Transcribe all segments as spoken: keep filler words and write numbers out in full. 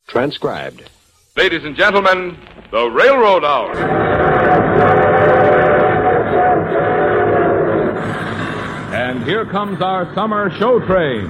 Transcribed. Ladies and gentlemen, the Railroad Hour. And here comes our summer show train.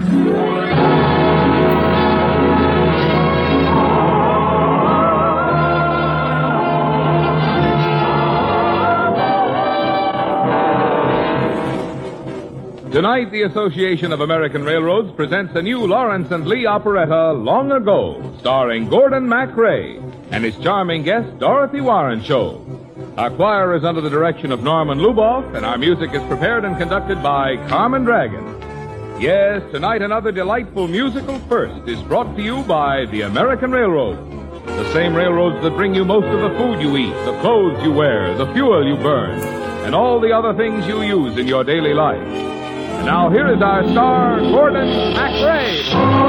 Tonight, the Association of American Railroads presents the new Lawrence and Lee operetta, Long Ago, starring Gordon MacRae and his charming guest, Dorothy Warren Show. Our choir is under the direction of Norman Luboff, and our music is prepared and conducted by Carmen Dragon. Yes, tonight another delightful musical first is brought to you by the American Railroads. The same railroads that bring you most of the food you eat, the clothes you wear, the fuel you burn, and all the other things you use in your daily life. And now here is our star, Gordon MacRae.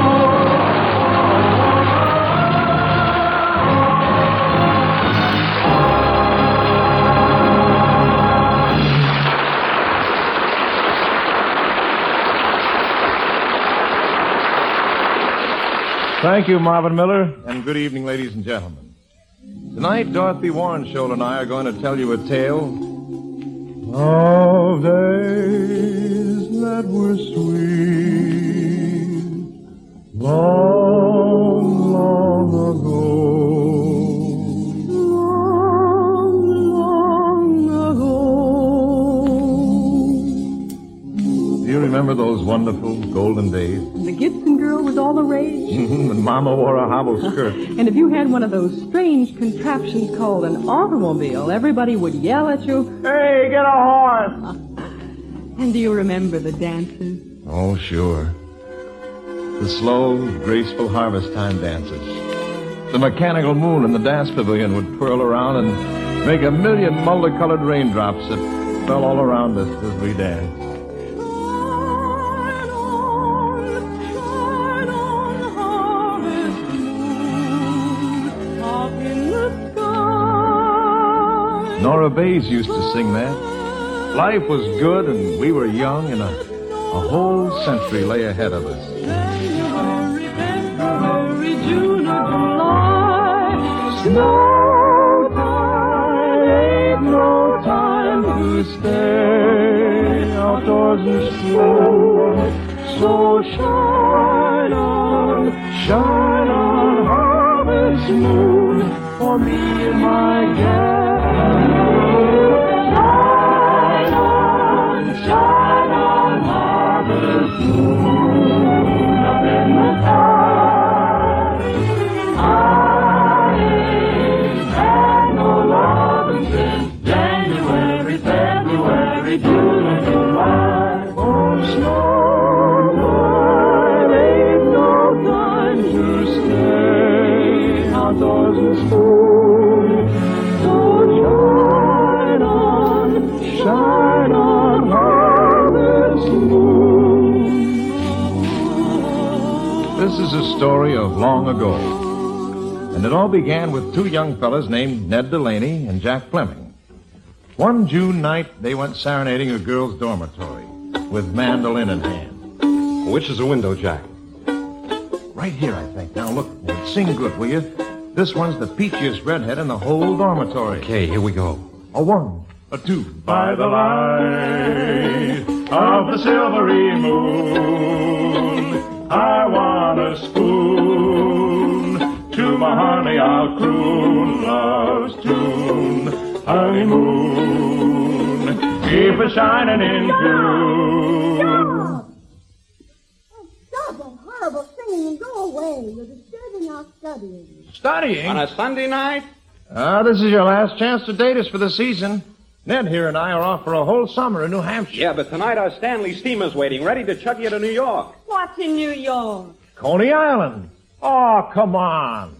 Thank you, Marvin Miller, and good evening, ladies and gentlemen. Tonight, Dorothy Warren Scholl and I are going to tell you a tale of days that were sweet, long, long ago. Long, long ago. Do you remember those wonderful golden days? The Gibson girl was all the rage. And Mama wore a hobble skirt. And if you had one of those strange contraptions called an automobile, everybody would yell at you, "Hey, get a horse!" And do you remember the dances? Oh, sure. The slow, graceful harvest time dances. The mechanical moon in the dance pavilion would twirl around and make a million multicolored raindrops that fell all around us as we danced. Nora Bayes used to sing that. Life was good and we were young and a, a whole century lay ahead of us. January, February, June, or July. Snow time, ain't no time to stay outdoors in school. So shine on, shine on, harvest moon for me and my gal. Shine on, shine on, harvest moon up in the sky. I ain't had no lovin' since January, February, June, and July. Oh, snow time, ain't no time to stay outdoors in school. Shine on, harvest moon. This is a story of long ago. And it all began with two young fellas named Ned Delaney and Jack Fleming. One June night, they went serenading a girl's dormitory with mandolin in hand. Which is the window, Jack? Right here, I think. Now, look, Ned, sing good, will you? This one's the peachiest redhead in the whole dormitory. Okay, here we go. A one. A two. By the light of the silvery moon, I want a spoon. To my honey I'll croon love's tune. Honeymoon, keep a shining in June. Stop that horrible singing and go away. You're disturbing our studying. Studying? On a Sunday night? Ah, this is your last chance to date us for the season. Ned here and I are off for a whole summer in New Hampshire. Yeah, but tonight our Stanley steamer's waiting, ready to chug you to New York. What's in New York? Coney Island. Oh, come on.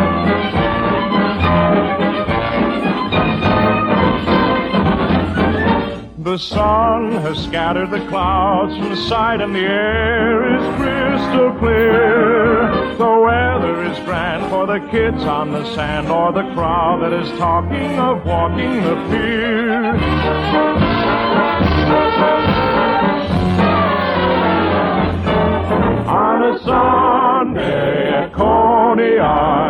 The sun has scattered the clouds from sight, and the air is crystal clear. The weather is grand for the kids on the sand, or the crowd that is talking of walking the pier. On a Sunday at Coney Island,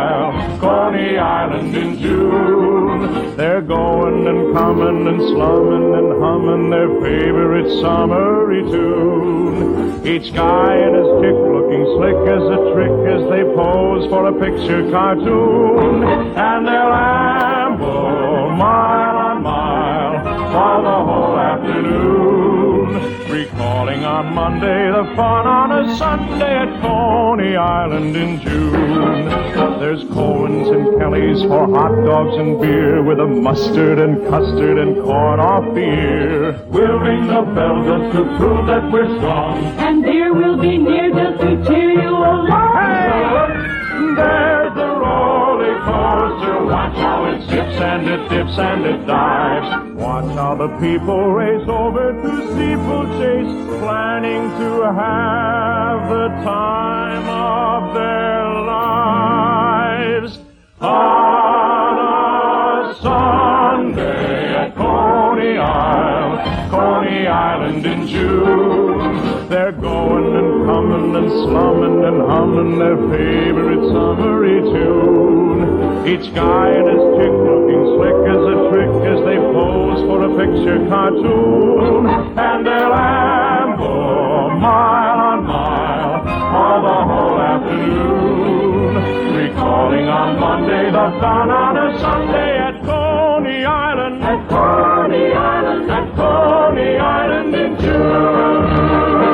Island in June. They're going and coming and slumming and humming their favorite summery tune. Each guy and his chick looking slick as a trick as they pose for a picture cartoon. And they'll amble mile on mile for the whole afternoon, recalling on Monday the fun on a Sunday at Coney Island in June. There's Cohen's and Kelly's for hot dogs and beer, with a mustard and custard and corn off the ear. We'll ring the bell just to prove that we're strong, and dear will be near just to cheer you along. Hey, there's the roller coaster. Watch how it zips and it dips and it dives. Watch how the people race over to steeplechase, planning to have the time of their lives. On a Sunday at Coney Island, Coney Island in June. They're going and coming and slumming and humming their favorite summery tune. Each guy and his chick looking slick as a trick as they pose for a picture cartoon. And they'll amble mile on mile all the whole afternoon, recalling on Monday the fun on a Sunday at Coney Island, at Coney Island, at Coney Island in June.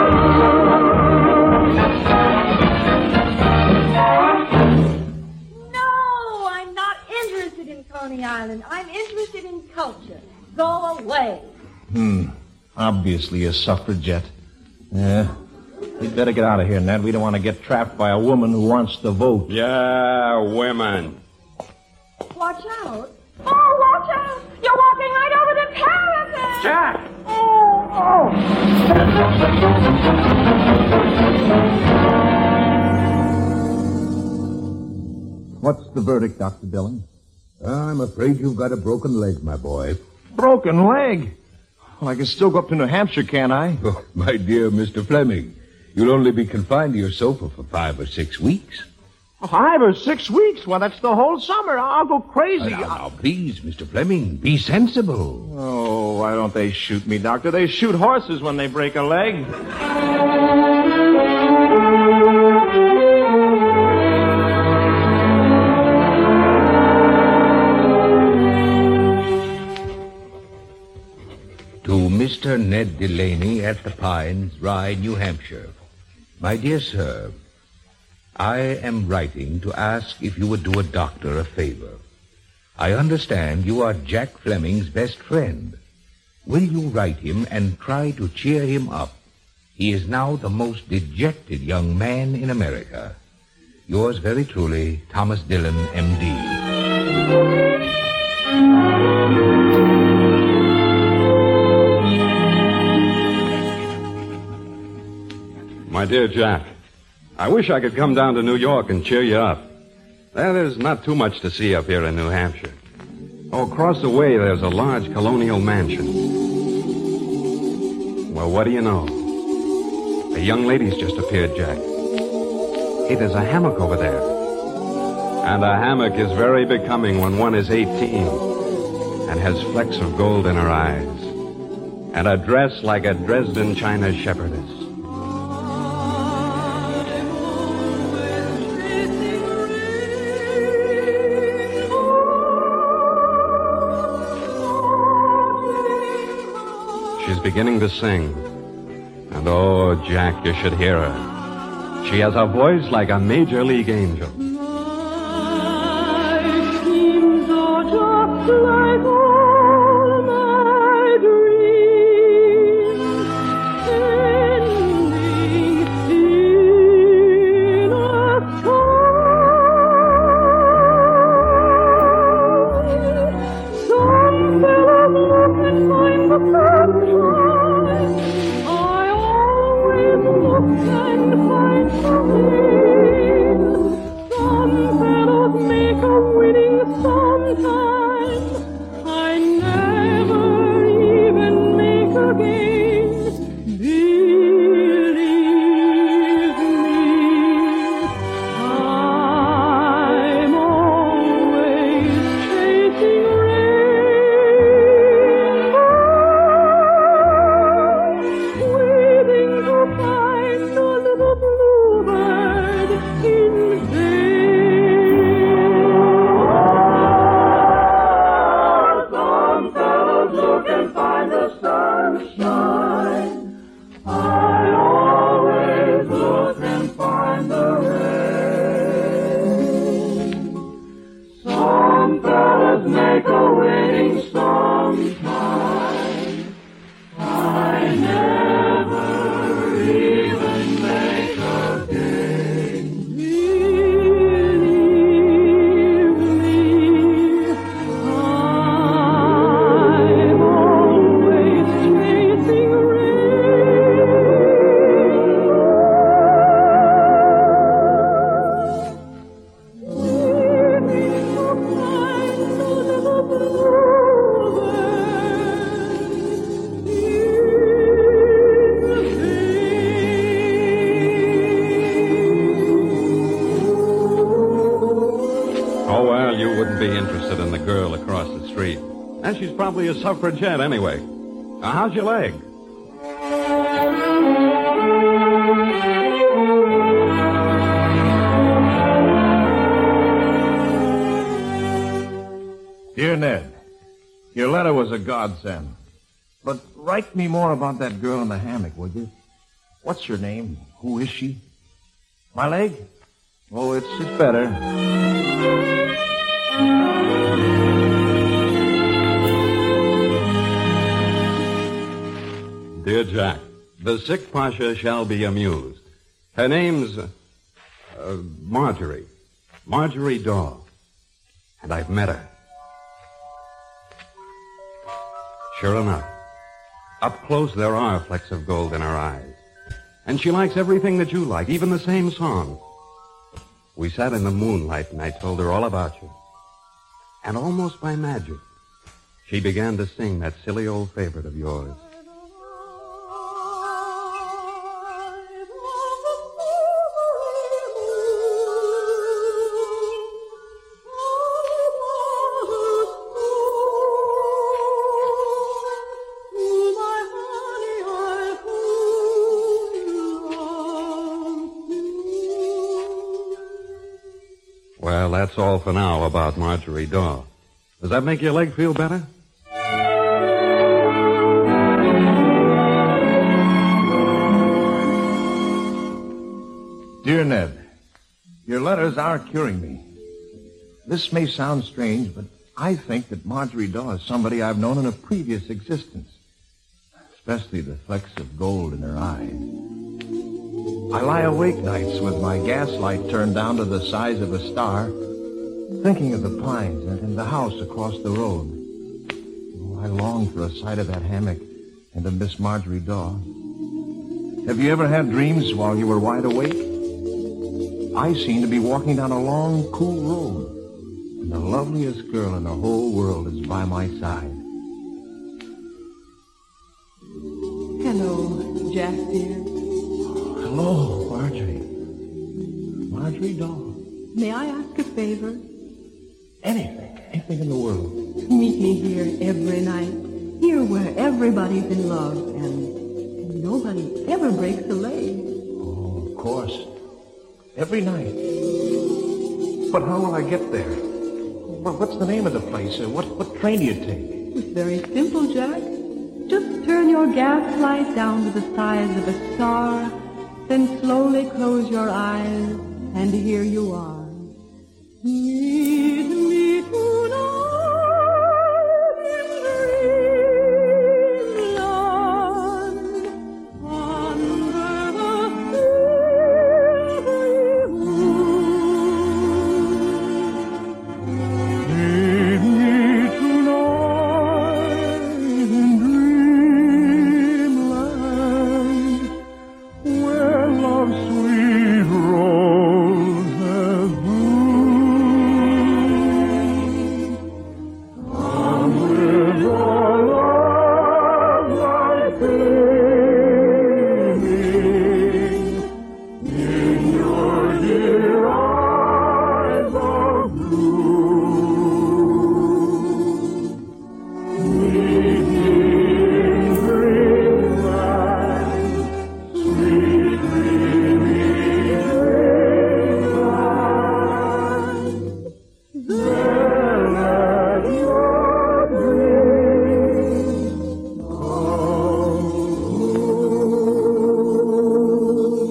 No, I'm not interested in Coney Island. I'm interested in culture. Go away. Hmm. Obviously a suffragette. Yeah. We'd better get out of here, Ned. We don't want to get trapped by a woman who wants to vote. Yeah, women. Watch out. Oh, watch out. You're walking right over the parapet. Jack! Oh, oh. What's the verdict, Doctor Dillon? I'm afraid you've got a broken leg, my boy. Broken leg? Well, I can still go up to New Hampshire, can't I? Oh, my dear Mister Fleming, you'll only be confined to your sofa for five or six weeks. Five or six weeks? Well, that's the whole summer. I'll go crazy. Now, now, please, Mister Fleming, be sensible. Oh, why don't they shoot me, Doctor? They shoot horses when they break a leg. To Mister Ned Delaney at the Pines, Rye, New Hampshire. My dear sir, I am writing to ask if you would do a doctor a favor. I understand you are Jack Fleming's best friend. Will you write him and try to cheer him up? He is now the most dejected young man in America. Yours very truly, Thomas Dillon, M D My dear Jack, I wish I could come down to New York and cheer you up. Well, there's not too much to see up here in New Hampshire. Oh, across the way, there's a large colonial mansion. Well, what do you know? A young lady's just appeared, Jack. Hey, there's a hammock over there. And a hammock is very becoming when one is eighteen and has flecks of gold in her eyes and a dress like a Dresden China shepherdess. She's beginning to sing. And oh, Jack, you should hear her. She has a voice like a major league angel. My dreams are just like all my dreams, ending in a sky. Some fellows look and find the sunshine. I always look and find the rain. Some fellows make a winning sometime. I never even make a game. Believe me, I'm always Well, you wouldn't be interested in the girl across the street. And she's probably a suffragette anyway. Now, how's your leg? Dear Ned, your letter was a godsend. But write me more about that girl in the hammock, would you? What's her name? Who is she? My leg? Oh, it's, it's better. Dear Jack, the sick Pasha shall be amused. Her name's uh, uh, Marjorie. Marjorie Daw. And I've met her. Sure enough, up close there are flecks of gold in her eyes. And she likes everything that you like, even the same song. We sat in the moonlight and I told her all about you. And almost by magic, she began to sing that silly old favorite of yours. Well, that's all for now about Marjorie Daw. Does that make your leg feel better? Dear Ned, your letters are curing me. This may sound strange, but I think that Marjorie Daw is somebody I've known in a previous existence, especially the flecks of gold in her eyes. I lie awake nights with my gaslight turned down to the size of a star, thinking of the pines and the house across the road. Oh, I long for a sight of that hammock and of Miss Marjorie Daw. Have you ever had dreams while you were wide awake? I seem to be walking down a long, cool road, and the loveliest girl in the whole world is by my side. Hello, Jack, dear. Hello, Marjorie. Marjorie Daw. May I ask a favor? Anything, anything in the world. Meet me here every night, here where everybody's in love, and, and nobody ever breaks a leg. Oh, of course. Every night. But how will I get there? Well, what's the name of the place? Uh, what, what train do you take? It's very simple, Jack. Just turn your gas light down to the size of a star, then slowly close your eyes, and here you are. Meet me tonight in dreamland, under the silvery moon. Meet me tonight in dreamland, where love's sweet rose has bloomed. Come with your love like gleaming in your dear eyes of blue. Meet me in dreamland, sweet dreamy dreamland. There let your dreams come true.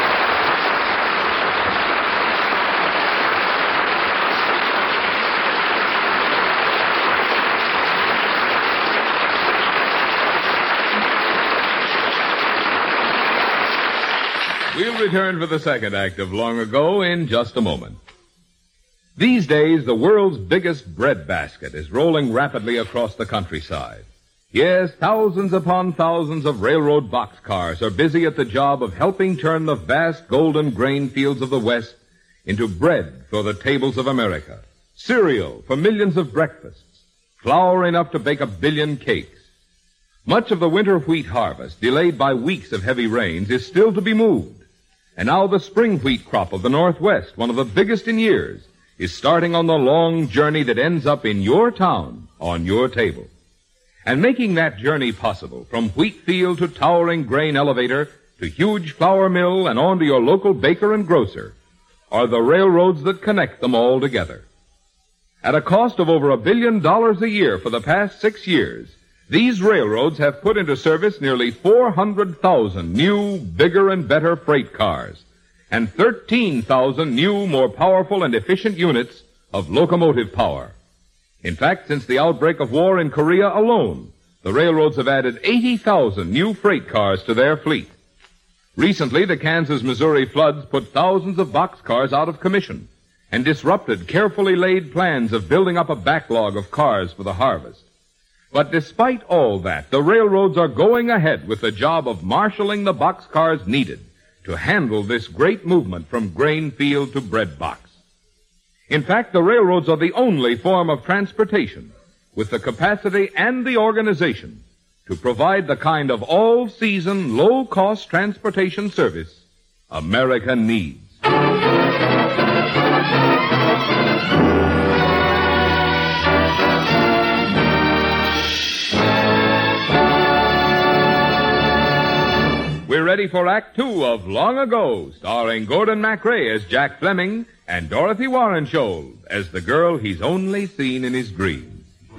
We'll return for the second act of Long Ago in just a moment. These days, the world's biggest bread basket is rolling rapidly across the countryside. Yes, thousands upon thousands of railroad boxcars are busy at the job of helping turn the vast golden grain fields of the West into bread for the tables of America, cereal for millions of breakfasts, flour enough to bake a billion cakes. Much of the winter wheat harvest, delayed by weeks of heavy rains, is still to be moved. And now the spring wheat crop of the Northwest, one of the biggest in years, is starting on the long journey that ends up in your town, on your table. And making that journey possible, from wheat field to towering grain elevator to huge flour mill and on to your local baker and grocer, are the railroads that connect them all together. At a cost of over a billion dollars a year for the past six years, these railroads have put into service nearly four hundred thousand new, bigger and better freight cars and thirteen thousand new, more powerful and efficient units of locomotive power. In fact, since the outbreak of war in Korea alone, the railroads have added eighty thousand new freight cars to their fleet. Recently, the Kansas-Missouri floods put thousands of boxcars out of commission and disrupted carefully laid plans of building up a backlog of cars for the harvest. But despite all that, the railroads are going ahead with the job of marshaling the boxcars needed to handle this great movement from grain field to bread box. In fact, the railroads are the only form of transportation with the capacity and the organization to provide the kind of all-season, low-cost transportation service America needs. We're ready for Act Two of Long Ago, starring Gordon MacRae as Jack Fleming and Dorothy Warrenshold as the girl he's only seen in his dreams.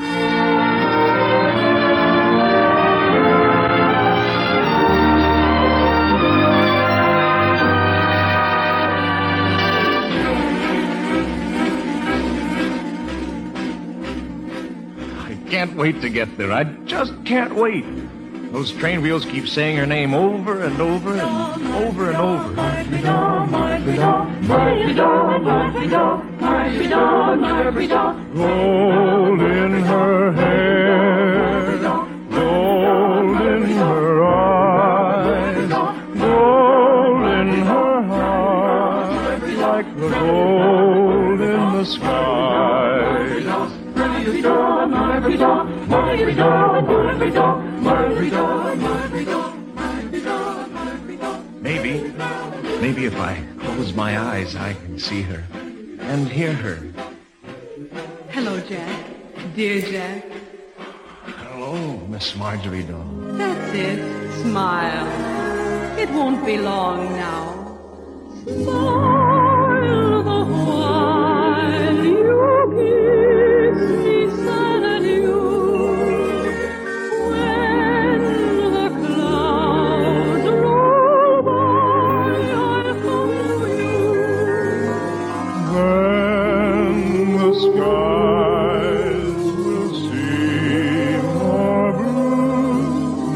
I can't wait to get there. I just can't wait. Those train wheels keep saying her name over and over and over and over. Murphy dog, Murphy dog, Murphy dog, Murphy dog, Murphy dog, Murphy dog. Gold in her hair, gold in her eyes, gold in her heart, like the gold in the sky. Murphy dog, Murphy dog, Murphy dog, Murphy dog, Murphy dog, Murphy dog, Murphy dog, Murphy dog. Maybe, maybe if I close my eyes, I can see her and hear her. Hello, Jack. Dear Jack. Hello, Miss Marjorie Daw. That's it. Smile. It won't be long now. Smile the while you kiss me sad adieu. When the clouds roll by, I'll come to you. Then the skies will seem more blue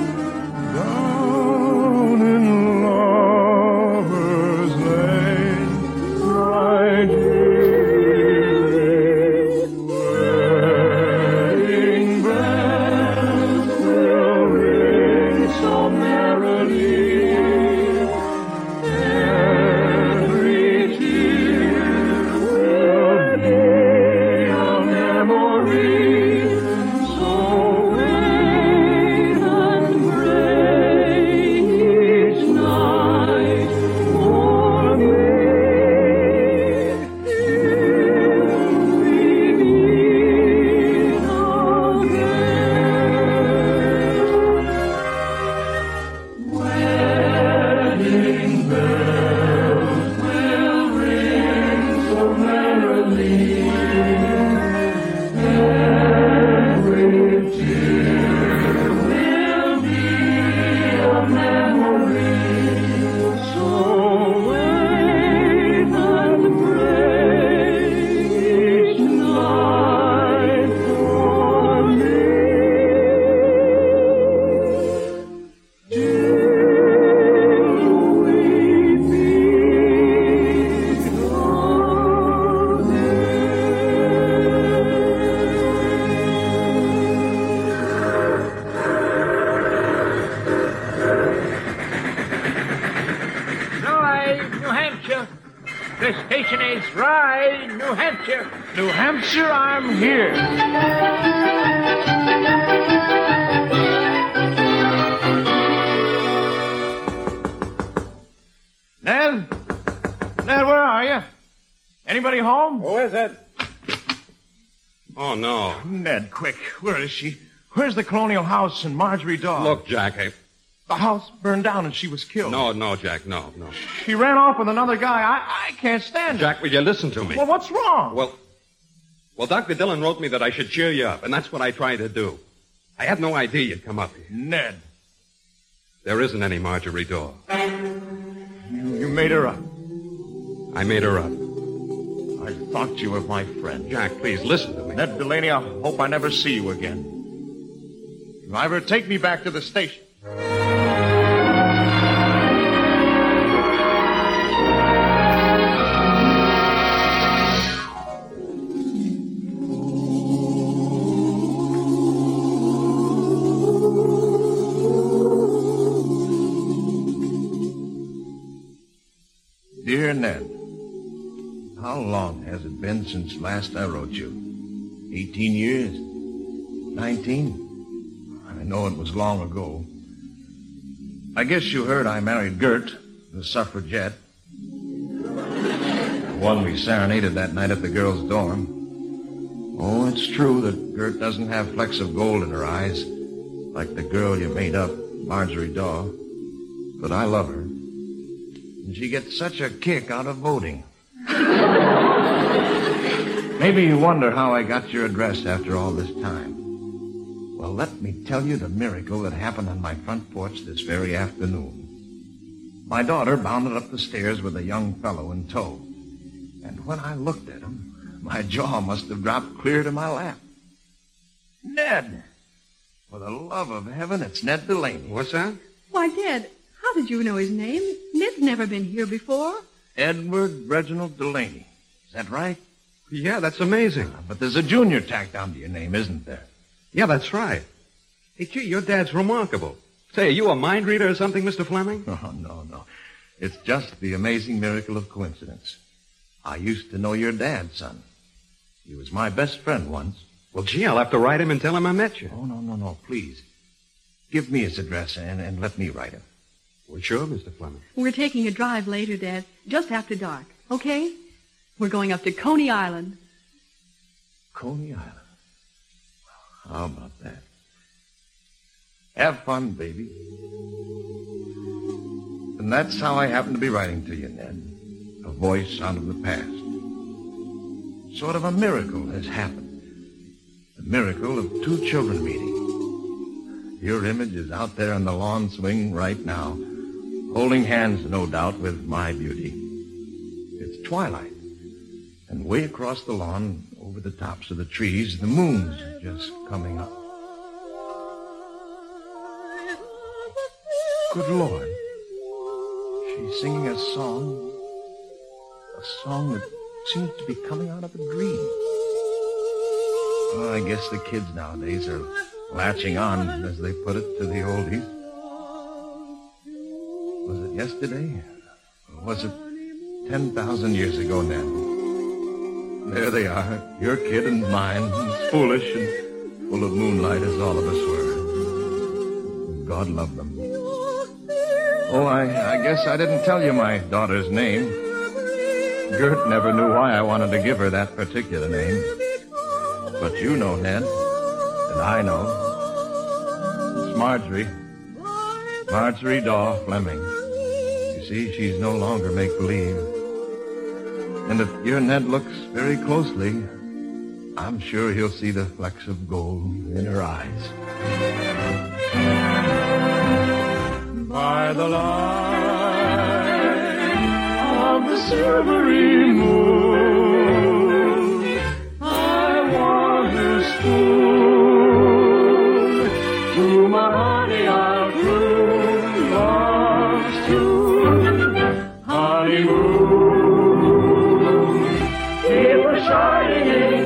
down in Lover's Lane, right here. Wedding bells will ring so merrily. Every tear will be a memory. So wait and pray each night for me. Till we meet again. Wedding bells will ring so merrily. Every tear will be a memory. So wait and pray each night for me. Till we meet Rye, New Hampshire. The station is Rye, New Hampshire. New Hampshire, I'm here. Ned? Ned, where are you? Anybody home? Who is it? Oh, no. Ned, quick. Where is she? Where's the Colonial House and Marjorie Daw? Look, Jack, I... The house burned down and she was killed. No, no, Jack, no, no. She ran off with another guy. I, I can't stand it. Jack, will you listen to me? Well, what's wrong? Well, well, Doctor Dillon wrote me that I should cheer you up, and that's what I tried to do. I had no idea you'd come up here. Ned. There isn't any Marjorie Daw. You, you made her up. I made her up. I thought you were my friend. Jack, please listen to me. Ned Delaney, I hope I never see you again. Driver, take me back to the station. Dear Ned, how long has it been since last I wrote you? Eighteen years? Nineteen? I know it was long ago. I guess you heard I married Gert, the suffragette. The one we serenaded that night at the girls' dorm. Oh, it's true that Gert doesn't have flecks of gold in her eyes, like the girl you made up, Marjorie Daw. But I love her. And she gets such a kick out of voting. Maybe you wonder how I got your address after all this time. Well, let me tell you the miracle that happened on my front porch this very afternoon. My daughter bounded up the stairs with a young fellow in tow. And when I looked at him, my jaw must have dropped clear to my lap. Ned! For the love of heaven, it's Ned Delaney. What's that? Why, Dad, how did you know his name? Ned's never been here before. Edward Reginald Delaney. Is that right? Yeah, that's amazing. Uh, but there's a junior tacked onto your name, isn't there? Yeah, that's right. Hey, gee, your dad's remarkable. Say, are you a mind reader or something, Mister Fleming? Oh, no, no. It's just the amazing miracle of coincidence. I used to know your dad, son. He was my best friend once. Well, gee, I'll have to write him and tell him I met you. Oh, no, no, no, please. Give me his address and, and let me write him. Well, sure, Mister Fleming. We're taking a drive later, Dad, just after dark, okay? We're going up to Coney Island. Coney Island? How about that? Have fun, baby. And that's how I happen to be writing to you, Ned. A voice out of the past. Sort of a miracle has happened. The miracle of two children meeting. Your image is out there on the lawn swing right now, holding hands, no doubt, with my beauty. It's twilight, and way across the lawn, over the tops of the trees, the moon's just coming up. Good Lord. She's singing a song, a song that seems to be coming out of a dream. Well, I guess the kids nowadays are latching on, as they put it, to the oldies. Was it yesterday? Or was it ten thousand years ago now? There they are, your kid and mine, as foolish and full of moonlight as all of us were. God love them. Oh, I, I guess I didn't tell you my daughter's name. Gert never knew why I wanted to give her that particular name. But you know, Ned, and I know. It's Marjorie. Marjorie Daw Fleming. You see, she's no longer make-believe. And if your Ned looks very closely, I'm sure he'll see the flecks of gold in her eyes. By the light of the silvery moon, I want a spoon to my honey I'll croon love's tune. Honeymoon, keep a shining in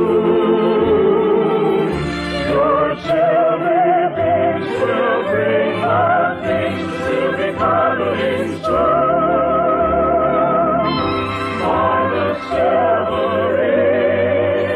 June. Your silver beams will bring our things will be cuddling soon by the silvery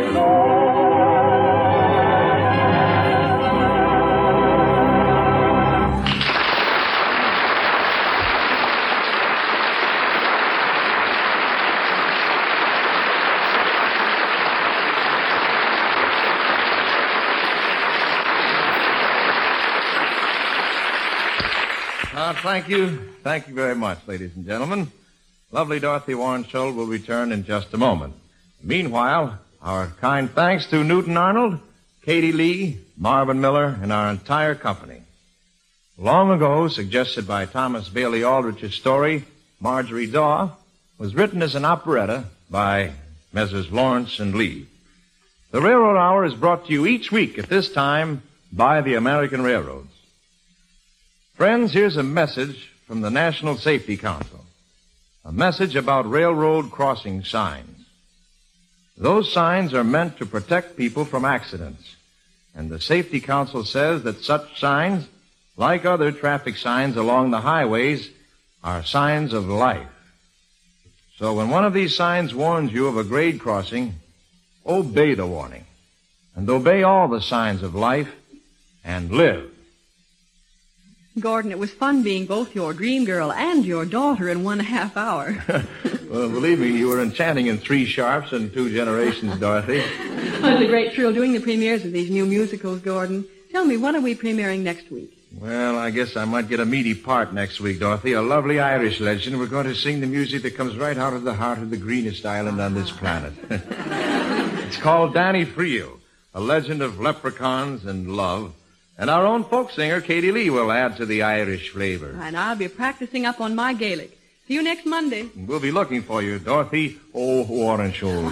Uh, thank you. Thank you very much, ladies and gentlemen. Lovely Dorothy Warren Scholl will return in just a moment. Meanwhile, our kind thanks to Newton Arnold, Katie Lee, Marvin Miller, and our entire company. Long ago, suggested by Thomas Bailey Aldrich's story, Marjorie Daw, was written as an operetta by Messrs. Lawrence and Lee. The Railroad Hour is brought to you each week at this time by the American Railroads. Friends, here's a message from the National Safety Council. A message about railroad crossing signs. Those signs are meant to protect people from accidents. And the Safety Council says that such signs, like other traffic signs along the highways, are signs of life. So when one of these signs warns you of a grade crossing, obey the warning. And obey all the signs of life and live. Gordon, it was fun being both your dream girl and your daughter in one half hour. Well, believe me, you were enchanting in three sharps and two generations, Dorothy. Well, it's a great thrill doing the premieres of these new musicals, Gordon. Tell me, what are we premiering next week? Well, I guess I might get a meaty part next week, Dorothy. A lovely Irish legend. We're going to sing the music that comes right out of the heart of the greenest island on this planet. It's called Danny Friel, a legend of leprechauns and love. And our own folk singer, Katie Lee, will add to the Irish flavor. And I'll be practicing up on my Gaelic. See you next Monday. We'll be looking for you, Dorothy O'Warren Scholl.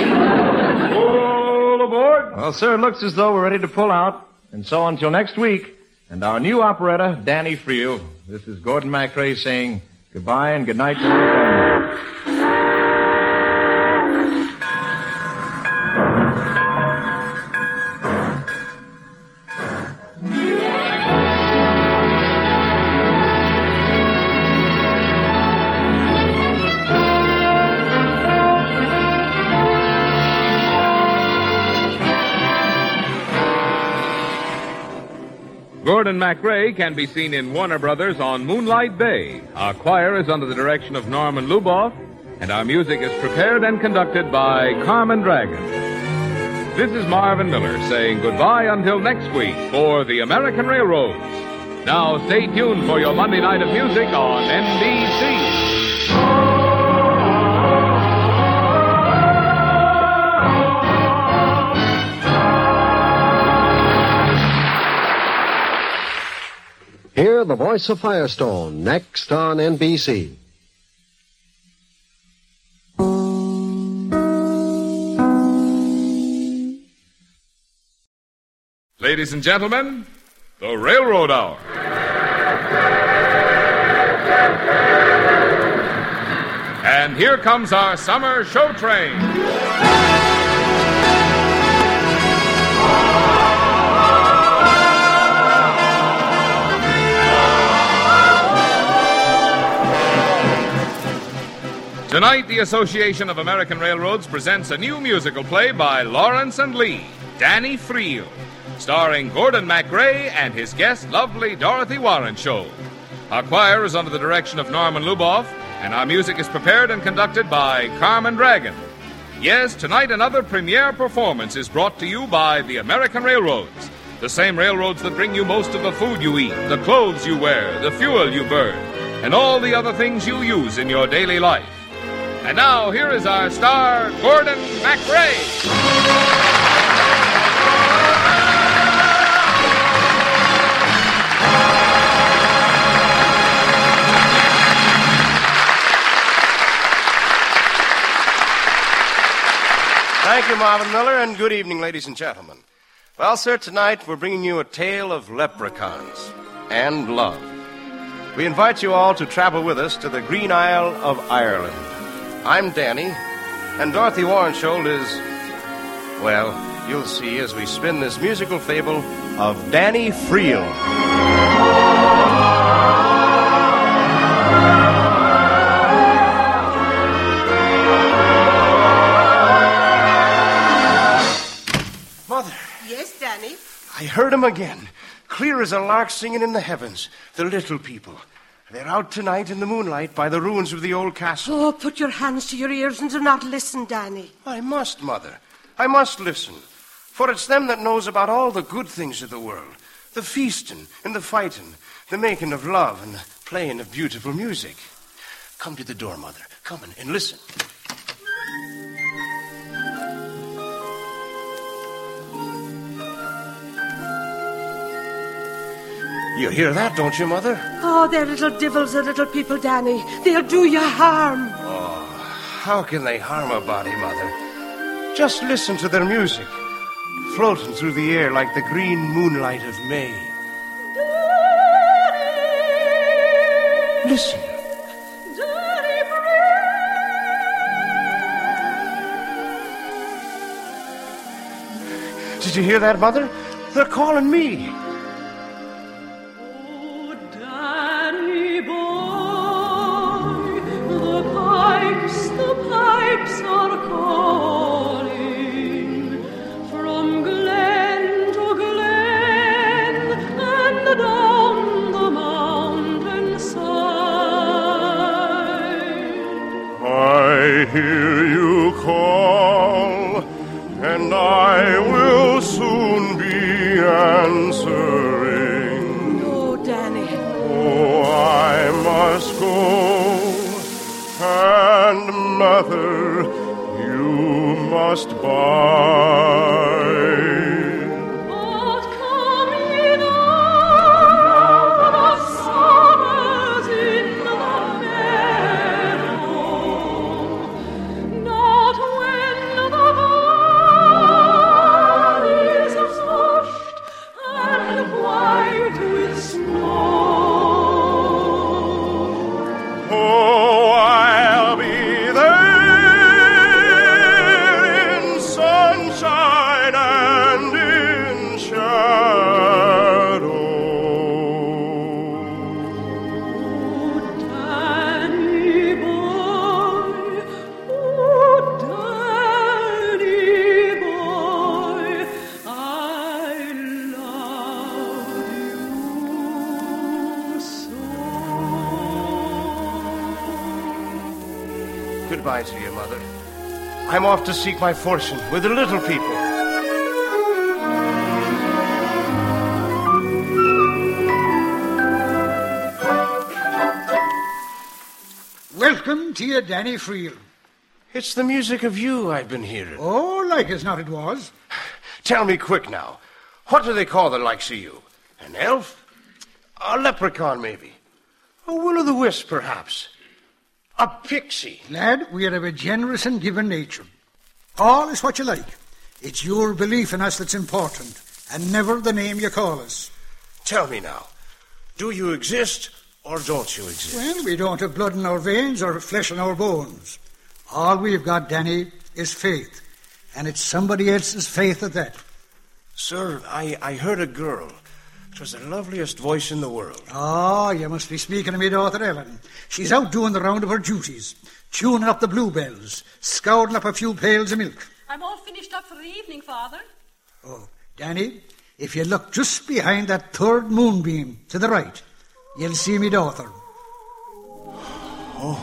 All aboard. Well, sir, it looks as though we're ready to pull out. And so until next week, and our new operetta, Danny Friel, this is Gordon MacRae saying goodbye and good night to everyone. Gordon MacRae can be seen in Warner Brothers on Moonlight Bay. Our choir is under the direction of Norman Luboff, and our music is prepared and conducted by Carmen Dragon. This is Marvin Miller saying goodbye until next week for the American Railroads. Now stay tuned for your Monday night of music on N B C. Hear the voice of Firestone next on N B C. Ladies and gentlemen, the Railroad Hour. And here comes our summer show train. Tonight, the Association of American Railroads presents a new musical play by Lawrence and Lee, Danny Friel, starring Gordon MacRae and his guest, lovely Dorothy Warren Scholl. Our choir is under the direction of Norman Luboff, and our music is prepared and conducted by Carmen Dragon. Yes, tonight another premiere performance is brought to you by the American Railroads, the same railroads that bring you most of the food you eat, the clothes you wear, the fuel you burn, and all the other things you use in your daily life. And now, here is our star, Gordon MacRae. Thank you, Marvin Miller, and good evening, ladies and gentlemen. Well, sir, tonight we're bringing you a tale of leprechauns and love. We invite you all to travel with us to the Green Isle of Ireland. I'm Danny, and Dorothy Warren Scholl is, well, you'll see as we spin this musical fable of Danny Friel. Mother. Yes, Danny? I heard him again, clear as a lark singing in the heavens, the little people. They're out tonight in the moonlight by the ruins of the old castle. Oh, put your hands to your ears and do not listen, Danny. I must, Mother. I must listen. For it's them that knows about all the good things of the world. The feasting and the fighting, the making of love and the playing of beautiful music. Come to the door, Mother. Come and, and listen. You hear that, don't you, Mother? Oh, they're little devils, the little people, Danny. They'll do you harm. Oh, how can they harm a body, Mother? Just listen to their music, floating through the air like the green moonlight of May. Listen. Did you hear that, Mother? They're calling me. I hear you call, and I will soon be answering. Oh, Danny. Oh, I must go, and Mother, you must bide. Goodbye to you, Mother. I'm off to seek my fortune with the little people. Welcome to you, Danny Friel. It's the music of you I've been hearing. Oh, like as not it was. Tell me quick now. What do they call the likes of you? An elf? A leprechaun, maybe? A will-o'-the-wisp, perhaps? A pixie? Lad, we are of a generous and given nature. All is what you like. It's your belief in us that's important, and never the name you call us. Tell me now, do you exist or don't you exist? Well, we don't have blood in our veins or flesh in our bones. All we've got, Danny, is faith, and it's somebody else's faith at that. Sir, I, I heard a girl. It was the loveliest voice in the world. Oh, you must be speaking of me daughter Ellen. She's out doing the round of her duties, tuning up the bluebells, scouring up a few pails of milk. I'm all finished up for the evening, Father. Oh, Danny, if you look just behind that third moonbeam to the right, you'll see me daughter. Oh,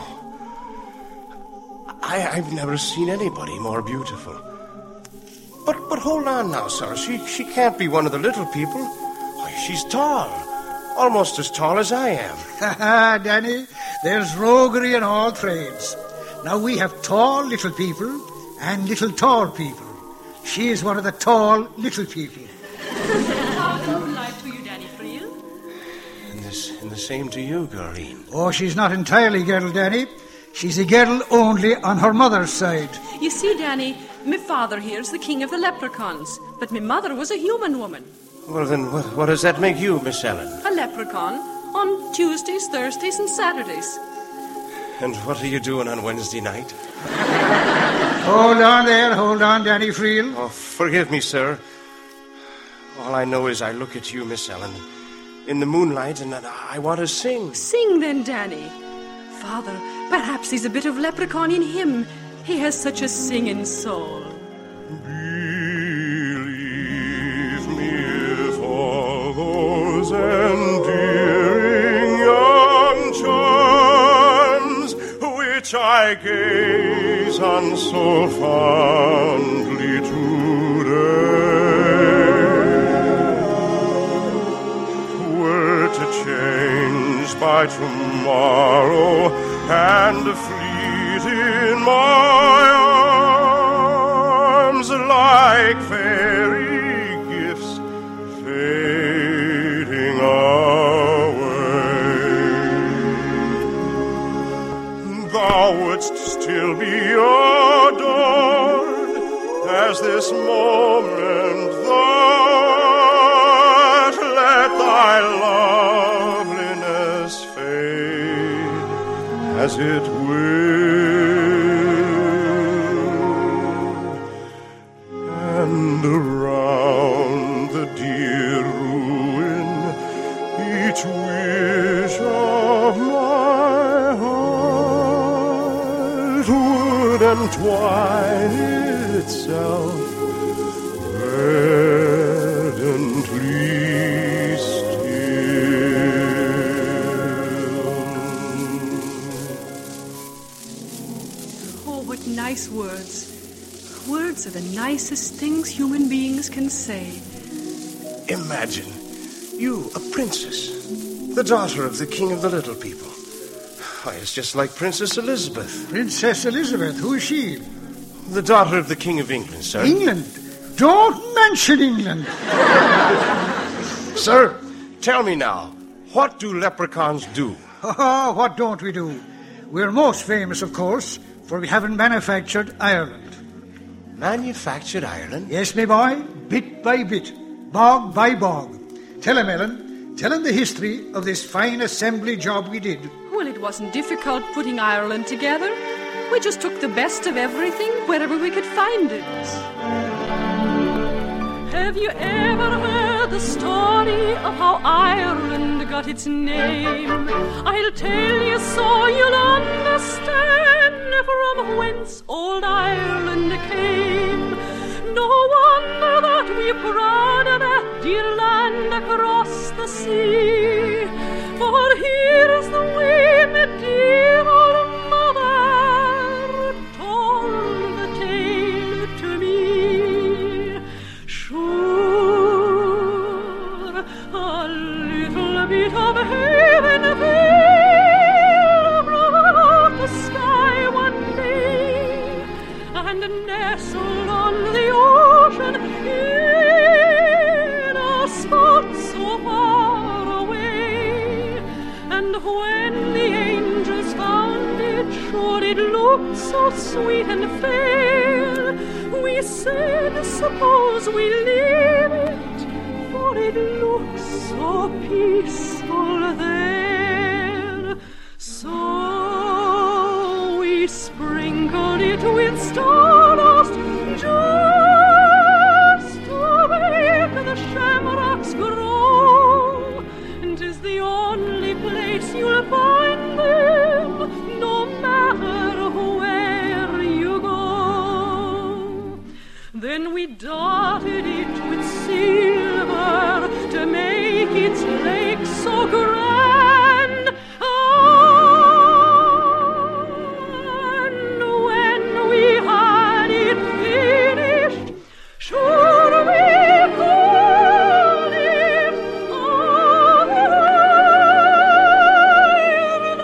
I, I've never seen anybody more beautiful. But but hold on now, sir. She, she can't be one of the little people. Why, she's tall. Almost as tall as I am. Ha ha, Danny, there's roguery in all trades. Now we have tall little people and little tall people. She is one of the tall little people. How's the moonlight to you, Danny Friel? And, this, and the same to you, Doreen. Oh, she's not entirely girl, Danny. She's a girl only on her mother's side. You see, Danny, my father here's the king of the leprechauns, but my mother was a human woman. Well, then, what, what does that make you, Miss Ellen? A leprechaun on Tuesdays, Thursdays, and Saturdays. And what are you doing on Wednesday night? Hold on there, hold on, Danny Friel. Oh, forgive me, sir. All I know is I look at you, Miss Ellen, in the moonlight, and I want to sing. Sing then, Danny. Father, perhaps there's a bit of leprechaun in him. He has such a singing soul. Those endearing young charms which I gaze on so fondly today were to change by by tomorrow and fleet in my arms like fairy gifts fading away. Thou wouldst still be adored as this moment thought. Let thy loveliness fade as it will, and around the dear ruin each wish of my heart would entwine itself verdantly still. Oh, what nice words. Words are the nicest things human beings can say. Imagine, you, a princess, the daughter of the king of the little people. Why, it's just like Princess Elizabeth. Princess Elizabeth, who is she? The daughter of the King of England, sir. England? Don't mention England. Sir, tell me now, what do leprechauns do? Oh, what don't we do? We're most famous, of course, for we haven't manufactured Ireland. Manufactured Ireland? Yes, my boy, bit by bit, bog by bog. Tell him, Ellen, tell him the history of this fine assembly job we did. Well, it wasn't difficult putting Ireland together. We just took the best of everything wherever we could find it. Have you ever heard the story of how Ireland got its name? I'll tell you so you'll understand from whence old Ireland came. No wonder that we proud of that dear land across the sea. For here's the way my dear old mother told the tale to me. Sure, a little bit of heaven fell from the sky one day and nestled on the ocean in a spot so far away. And when the angels found it, sure it looked so sweet and fair, we said, suppose we leave it, for it looks so peaceful there. So we sprinkled it with stardust just to make the shamrocks grow. And 'tis the only place you'll find them, no matter where you go. Then we dotted it with silver to make its lake so grand. And when we had it finished, sure we called it Ireland.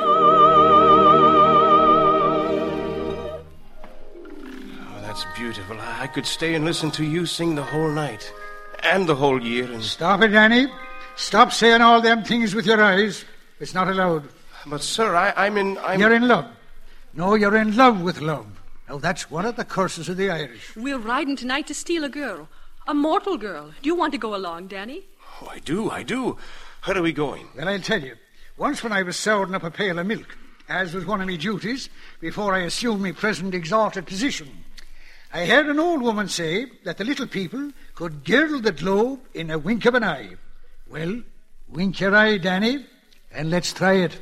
Oh, that's beautiful. I could stay and listen to you sing the whole night and the whole year. And Stop it, Danny. Stop saying all them things with your eyes. It's not allowed. But, sir, I, I'm in... I'm... You're in love. No, you're in love with love. Now, that's one of the curses of the Irish. We're riding tonight to steal a girl. A mortal girl. Do you want to go along, Danny? Oh, I do, I do. Where are we going? Well, I'll tell you. Once when I was souring up a pail of milk, as was one of my duties, before I assumed my present exalted position, I heard an old woman say that the little people could girdle the globe in a wink of an eye. Well, wink your eye, Danny, and let's try it.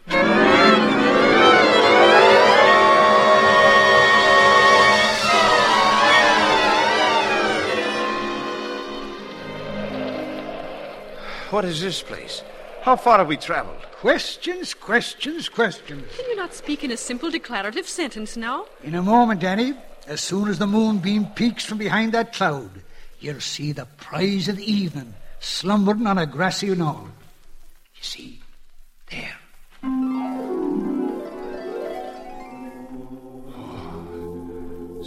What is this place? How far have we traveled? Questions, questions, questions. Can you not speak in a simple declarative sentence now? In a moment, Danny, as soon as the moonbeam peeks from behind that cloud, you'll see the prize of the evening slumbering on a grassy knoll. You see, there,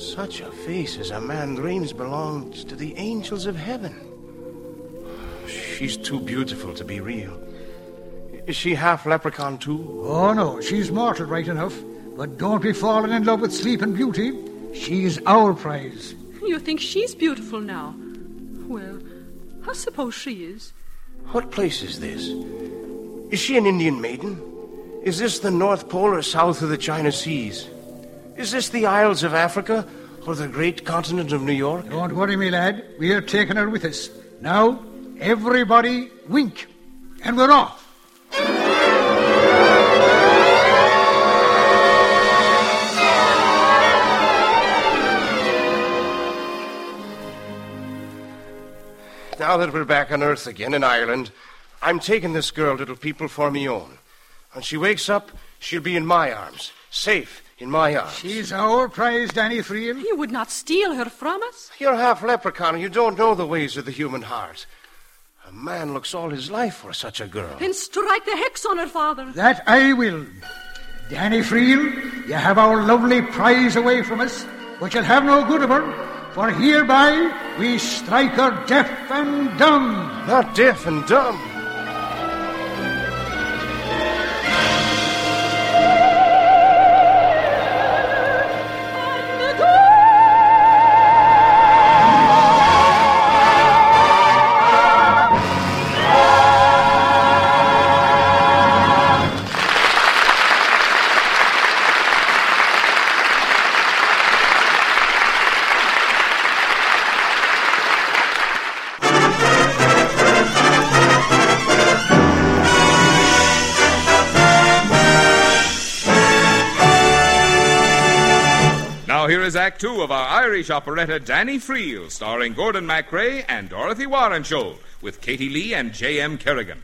Such a face as a man dreams belongs to the angels of heaven. She's too beautiful to be real. Is she half leprechaun, too? Oh, no, she's mortal right enough. But don't be falling in love with Sleeping Beauty. She's our prize. You think she's beautiful now? Well, I suppose she is. What place is this? Is she an Indian maiden? Is this the North Pole or south of the China Seas? Is this the Isles of Africa or the great continent of New York? Don't worry, me lad. We're taking her with us. Now, everybody wink. And we're off. Now that we're back on Earth again in Ireland, I'm taking this girl, little people, for me own. When she wakes up, she'll be in my arms, safe in my arms. She's our prize, Danny Friel. You would not steal her from us? You're half leprechaun and you don't know the ways of the human heart. A man looks all his life for such a girl. Then strike the hex on her, father. That I will. Danny Friel, you have our lovely prize away from us, but you'll have no good of her. For hereby we strike her deaf and dumb. Not deaf and dumb. Here is Act Two of our Irish operetta Danny Friel, starring Gordon MacRae and Dorothy Warrenshow, with Katie Lee and J M Kerrigan.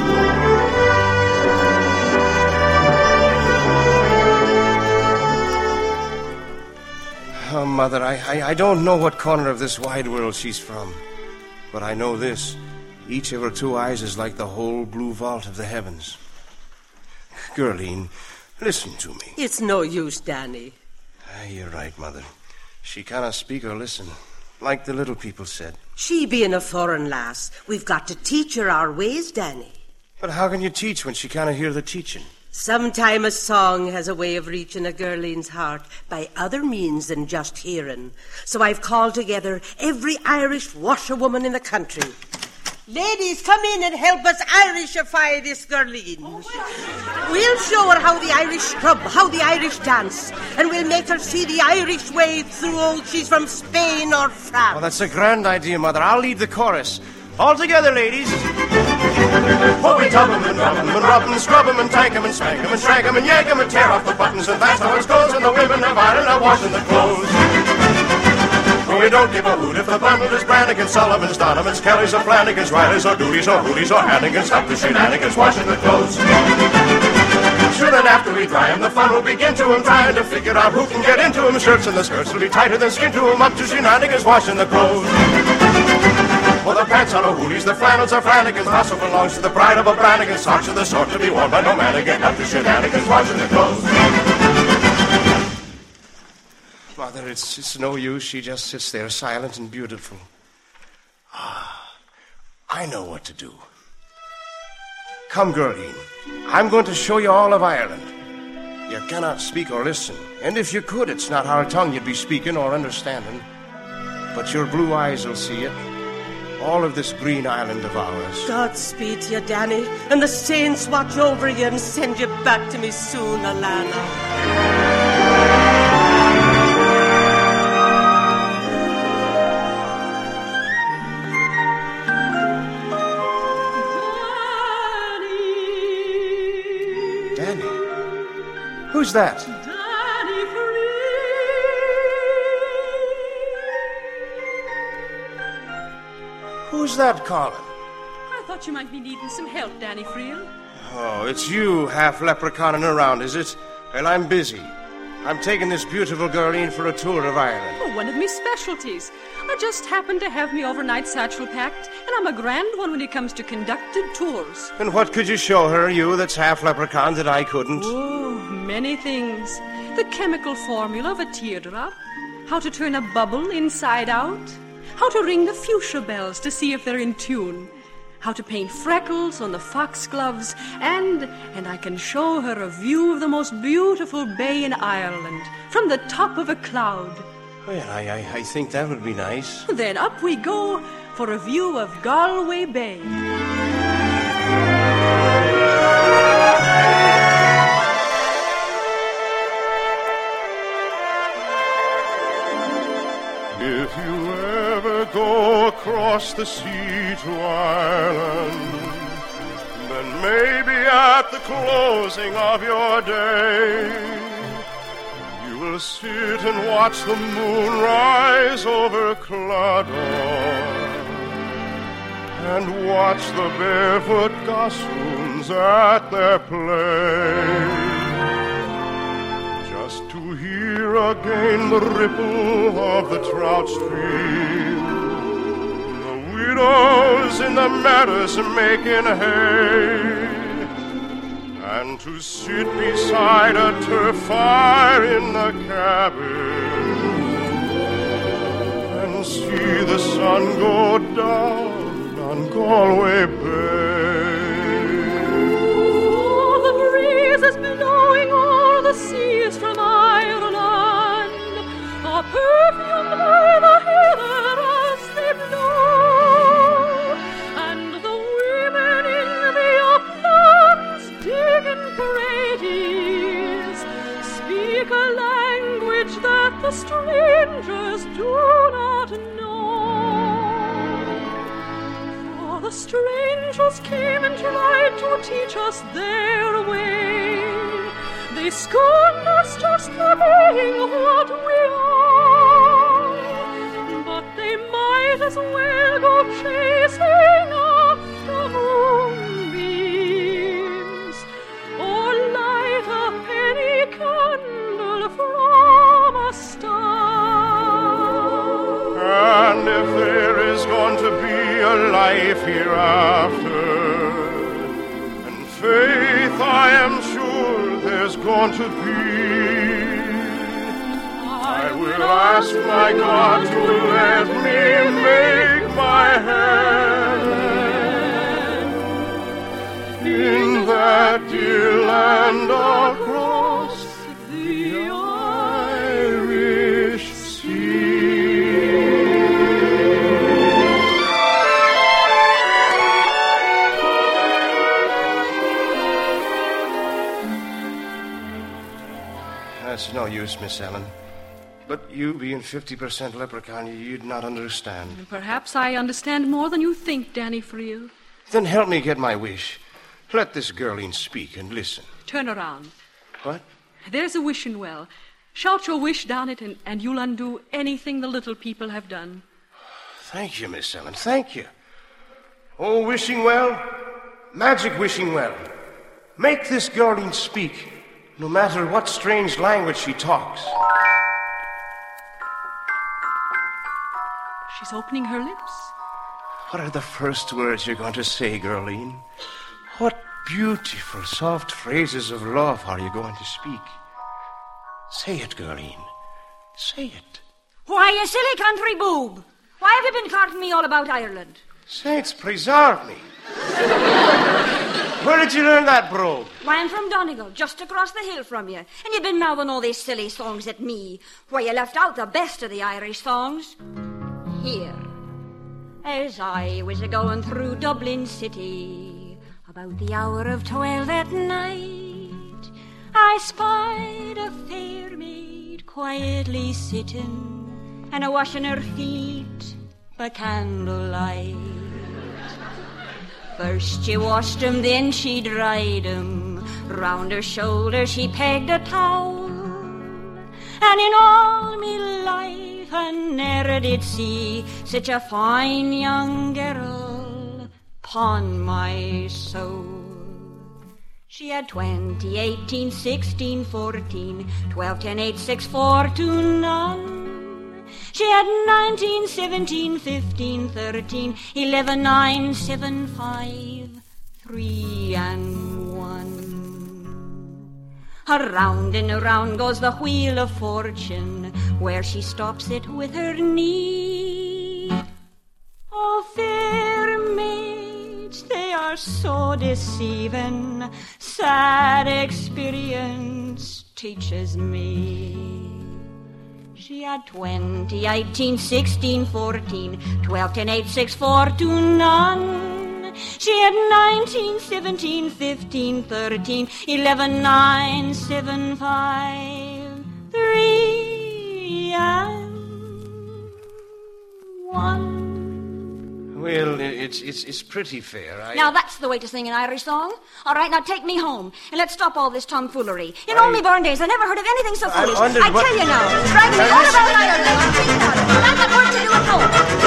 Oh, Mother, I, I, I don't know what corner of this wide world she's from. But I know this. Each of her two eyes is like the whole blue vault of the heavens. Girleen, listen to me. It's no use, Danny. Ah, you're right, Mother. She cannot speak or listen, like the little people said. She being a foreign lass, we've got to teach her our ways, Danny. But how can you teach when she cannot hear the teaching? Sometime a song has a way of reaching a girleen's heart by other means than just hearing. So I've called together every Irish washerwoman in the country. Ladies, come in and help us Irishify this girleen. We'll show her how the Irish scrub, how the Irish dance, and we'll make her see the Irish way through old she's from Spain or France. Oh, that's a grand idea, Mother. I'll lead the chorus. All together, ladies. Oh, we tub 'em and rub 'em and rub 'em and scrub 'em and tank 'em and spank 'em and shrank 'em and yank 'em and tear off the buttons, and that's how it goes, and the women of Ireland are washing the clothes. We don't give a hoot if the bundle is Brannigan, Sullivan's, Donovan's, Kelly's, or Flanagan's, Riley's, or Dooley's, or Hooley's, or Hannigan's, up to shenanigans, washing the clothes. Sure, then after we dry 'em, the fun will begin to 'em, trying to figure out who can get into 'em. Shirts and the skirts will be tighter than skin to 'em, up to shenanigans, washing the clothes. Well, the pants are no Hooley's, the flannels are Flanagan's, hustle belongs to the bride of a Brannigan, socks are the sort to be worn by no man again, up to shenanigans, washing the clothes. Mother, it's, it's no use. She just sits there silent and beautiful. Ah, I know what to do. Come, Geraldine. I'm going to show you all of Ireland. You cannot speak or listen. And if you could, it's not our tongue you'd be speaking or understanding. But your blue eyes will see it. All of this green island of ours. Godspeed to you, Danny. And the saints watch over you and send you back to me soon, Alana. Who's that? Danny Friel. Who's that calling? I thought you might be needing some help, Danny Friel. Oh, it's you, half leprechauning around, is it? Well, I'm busy. I'm taking this beautiful girl in for a tour of Ireland. Oh, one of me specialties. I just happen to have me overnight satchel packed, and I'm a grand one when it comes to conducted tours. And what could you show her, you that's half leprechaun, that I couldn't? Oh, many things. The chemical formula of a teardrop, how to turn a bubble inside out, how to ring the fuchsia bells to see if they're in tune, how to paint freckles on the foxgloves, and, and I can show her a view of the most beautiful bay in Ireland from the top of a cloud. Well, I, I, I think that would be nice. Then up we go for a view of Galway Bay. If you ever go across the sea to Ireland, then maybe at the closing of your day, you will sit and watch the moon rise over Clodagh, and watch the barefoot gossoons at their play. Just to hear again the ripple of the trout stream, the widows in the meadows making hay, and to sit beside a turf fire in the cabin and see the sun go down on Galway Bay. Oh, the breeze is blowing all the seas from Ireland, a perfume by the heather as they blow, and the women in the uplands digging praties speak a language that the strangers do not know. For the strangers came and tried to teach us their way. They scorned us just for being what we are, but they might as well go chasing after moonbeams, or light a penny candle from a star. And if there is going to be a life hereafter, and faith I am sure there's going to be, I will ask my God to let me make my heaven in that dear land across the Irish Sea. That's no use, Miss Ellen. But you being fifty percent leprechaun, you'd not understand. Perhaps I understand more than you think, Danny Friel. Then help me get my wish. Let this girline speak and listen. Turn around. What? There's a wishing well. Shout your wish down it, and, and you'll undo anything the little people have done. Thank you, Miss Ellen, thank you. Oh, wishing well, magic wishing well. Make this girline speak, no matter what strange language she talks. She's opening her lips. What are the first words you're going to say, girline? What beautiful, soft phrases of love are you going to speak? Say it, girline. Say it. Why, you silly country boob. Why have you been carting me all about Ireland? Saints preserve me. Where did you learn that brogue? Why, I'm from Donegal, just across the hill from you. And you've been mouthing all these silly songs at me. Why, you left out the best of the Irish songs. Here. As I was a-going through Dublin city, about the hour of twelve at night, I spied a fair maid quietly sitting, and a-washing her feet by candlelight. First she washed 'em, then she dried 'em. Round her shoulders she pegged a towel. And in all me life I ne'er did see such a fine young girl, 'pon my soul. She had twenty, eighteen, sixteen, fourteen, twelve, ten, eight, six, four, two, none. She had nineteen, seventeen, fifteen, thirteen, eleven, nine, seven, five, three, and one. Around and around goes the wheel of fortune, where she stops it with her knee. Oh, fair maids, they are so deceiving, sad experience teaches me. She had twenty, eighteen, sixteen, fourteen, twelve, ten, eight, six, four, two, none. She had nineteen, seventeen, fifteen, thirteen, eleven, nine, seven, five, three, and one. Well, it's it's it's pretty fair. I... Now that's the way to sing an Irish song. All right, now take me home, and let's stop all this tomfoolery. In all me born days, I never heard of anything so I foolish. wondered I what- tell you now, driving me all around Ireland, I'm thinking about it. I've got work to do at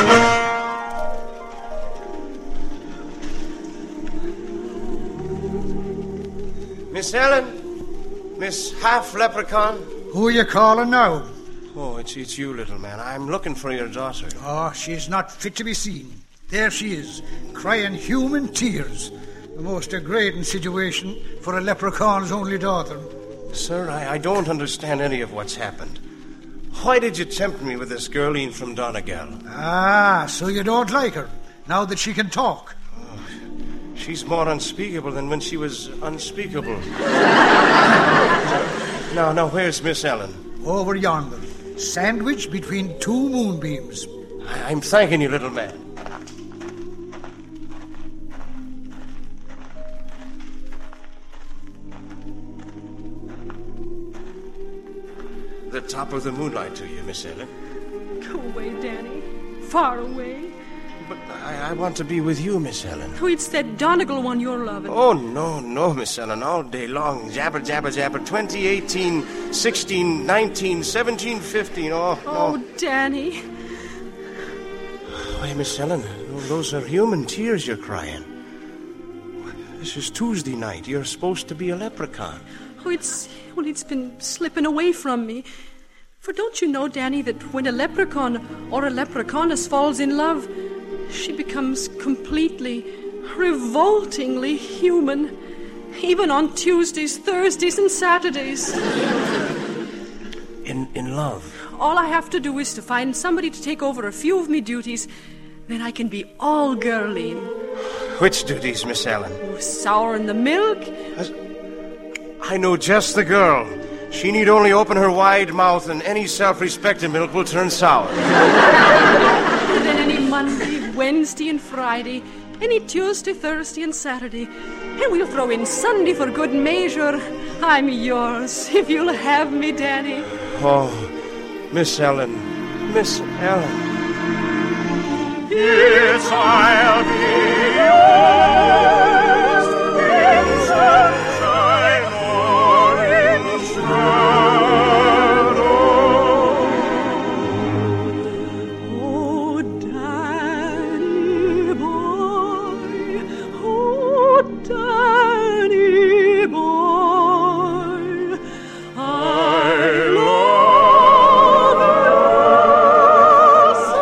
home. Miss Ellen? Miss Half Leprechaun? Who are you calling now? Oh, it's it's you, little man. I'm looking for your daughter. Oh, she's not fit to be seen. There she is, crying human tears. The most degrading situation for a leprechaun's only daughter. Sir, I, I don't understand any of what's happened. Why did you tempt me with this girline from Donegal? Ah, so you don't like her, now that she can talk. Oh, she's more unspeakable than when she was unspeakable. Now, now, where's Miss Ellen? Over yonder, sandwiched between two moonbeams. I, I'm thanking you, little man. The top of the moonlight to you, Miss Ellen. Go away, Danny. Far away. But I, I want to be with you, Miss Ellen. Oh, it's that Donegal one you're loving. Oh, no, no, Miss Ellen. All day long. Jabber, jabber, jabber. twenty, eighteen, sixteen, nineteen, seventeen, fifteen. Oh, Oh, no. Danny. Why, Miss Ellen, those are human tears you're crying. This is Tuesday night. You're supposed to be a leprechaun. Oh, it's... Well, it's been slipping away from me. For don't you know, Danny, that when a leprechaun or a leprechauness falls in love, she becomes completely, revoltingly human, even on Tuesdays, Thursdays, and Saturdays. In in love? All I have to do is to find somebody to take over a few of me duties, then I can be all girline. Which duties, Miss Ellen? Oh, souring the milk. I know just the girl. She need only open her wide mouth and any self-respecting milk will turn sour. And then any Monday, Wednesday, and Friday, any Tuesday, Thursday, and Saturday. And we'll throw in Sunday for good measure. I'm yours, if you'll have me, Danny. Oh, Miss Ellen, Miss Ellen. Yes, I'll be yours in sunshine or in shadow. Oh, Danny boy, oh, Danny boy, I love you so.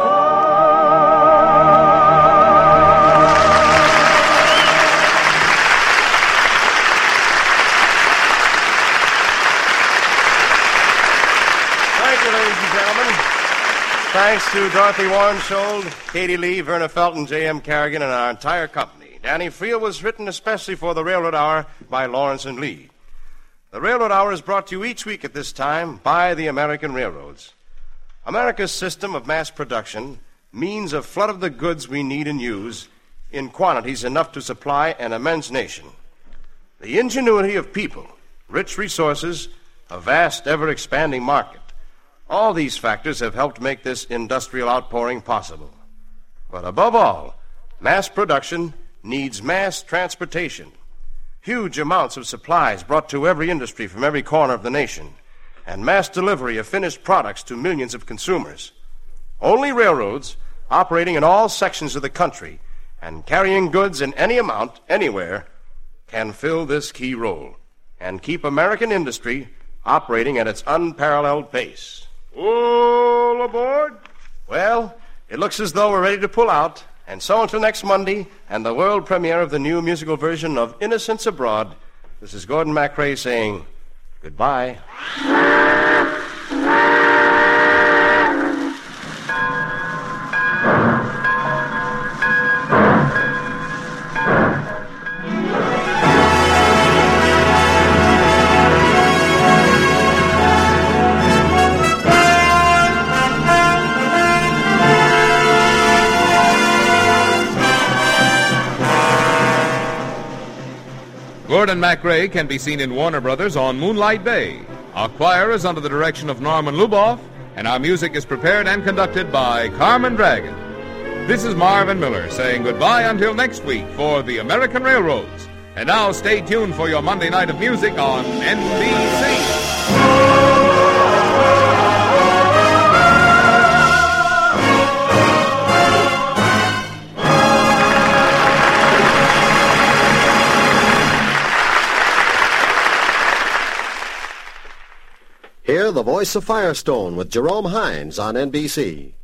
Thank you, ladies and gentlemen. Thanks to Dorothy Warren Scholl, Katie Lee, Verna Felton, J M. Carrigan, and our entire company. Danny Friel was written especially for the Railroad Hour by Lawrence and Lee. The Railroad Hour is brought to you each week at this time by the American Railroads. America's system of mass production means a flood of the goods we need and use in quantities enough to supply an immense nation. The ingenuity of people, rich resources, a vast, ever-expanding market. All these factors have helped make this industrial outpouring possible. But above all, mass production needs mass transportation. Huge amounts of supplies brought to every industry from every corner of the nation, and mass delivery of finished products to millions of consumers. Only railroads, operating in all sections of the country and carrying goods in any amount, anywhere, can fill this key role and keep American industry operating at its unparalleled pace. All aboard? Well, it looks as though we're ready to pull out. And so until next Monday and the world premiere of the new musical version of Innocents Abroad, this is Gordon MacRae saying goodbye. Gordon MacRae can be seen in Warner Brothers on Moonlight Bay. Our choir is under the direction of Norman Luboff, and our music is prepared and conducted by Carmen Dragon. This is Marvin Miller saying goodbye until next week for the American Railroads. And now stay tuned for your Monday night of music on N B C. Hear the voice of Firestone with Jerome Hines on N B C.